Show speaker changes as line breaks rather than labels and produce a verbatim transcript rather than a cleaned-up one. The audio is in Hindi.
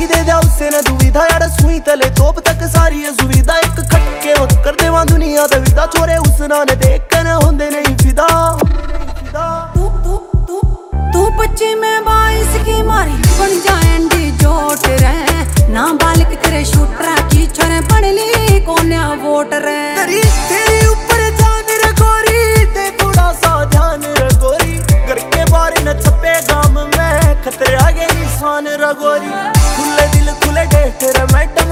गाड़ी दे दिया उससे न दुविधा यार सुई तले तोप तक सारी है सुविधा एक खटके मत कर देवा दुनिया दा विदा छोरे उस नाल देख कर होंदे नहीं फिदा
तू तू तू तू पच्ची में बाईस की मारी बन जाएंडी जोट रे ना बालिक तेरे शूटरा की छोरे पढ़ ली कोन्या वोट रे
तेरी तेरी ऊपर जान रे गोरी दे थोड़ा सा ध्यान रे गोरी घर के बारे न छपे गाम में खतरे आगे निशान रे गोरी खुले दिल खुले डेट रे मैं